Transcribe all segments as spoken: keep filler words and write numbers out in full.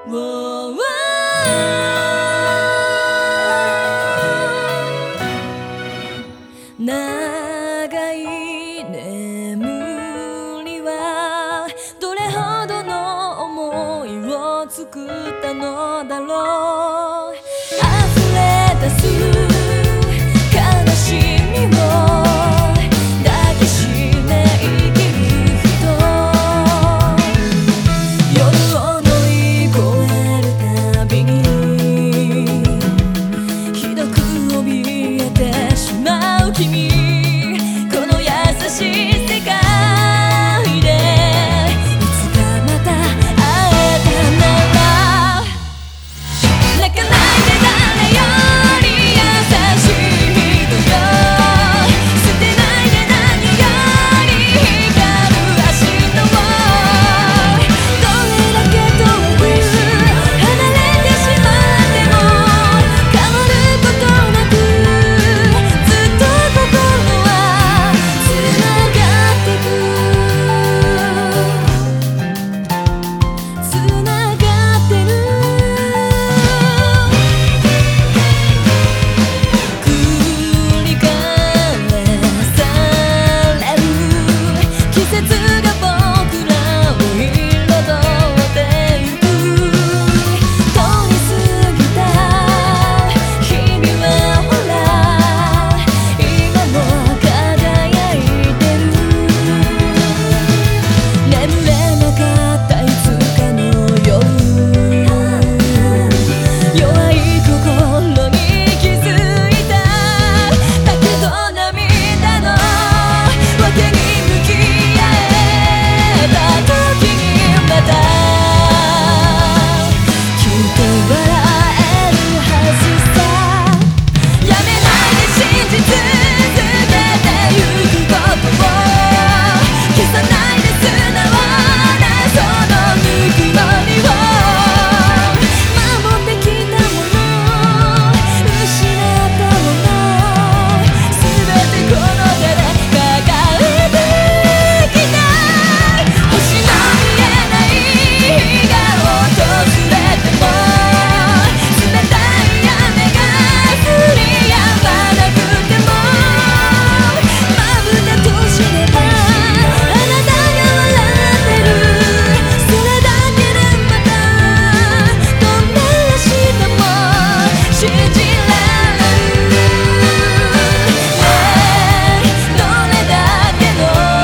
長い眠りはどれほどの思いを作ったのだろう。溢れ出す悲しみを抱きしめ生きる人、夜を乗り越えるたびにひどく怯えてしまう君、この優しい世界でいつかまた会えたなら、泣かないで誰より優しい人よ、捨てないで何より光る明日を、どれだけ遠く離れてしまっても変わることなく、ずっと心はつながってく、つながってる。繰り返される季節が僕らを彩ってゆく、通り過ぎた日々はほら今も輝いてる。眠れなかったいつかの夜、弱い心に気づいた。だけど涙のわけに向き合えた時にまたきっと笑えるはずさ。やめないで信じ続けてゆくことを、消さないで素直なそのぬくもりを、守ってきたもの失ったものすべてこの手で抱えてきた。星の見えない日が訪れても、冷たい雨が降り止まなくても、まぶた閉じればあなたが笑ってる、それだけでまたどんな明日も信じられる。ねえどれだけの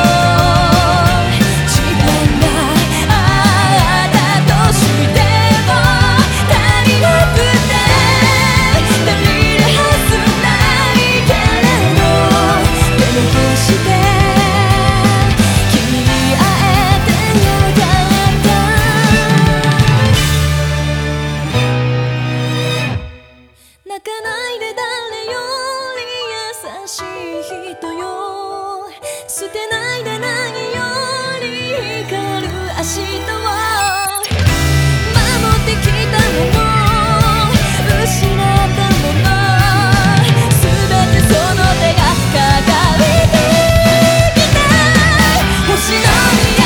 時間があったとしても足りなくて足りるはずないけれど、でもこうして君に会えてよかった。泣かないで誰より優しい人よ、捨てないで何より光る明日を、守ってきたもの失ったものすべてその手が抱えてきた。星の見え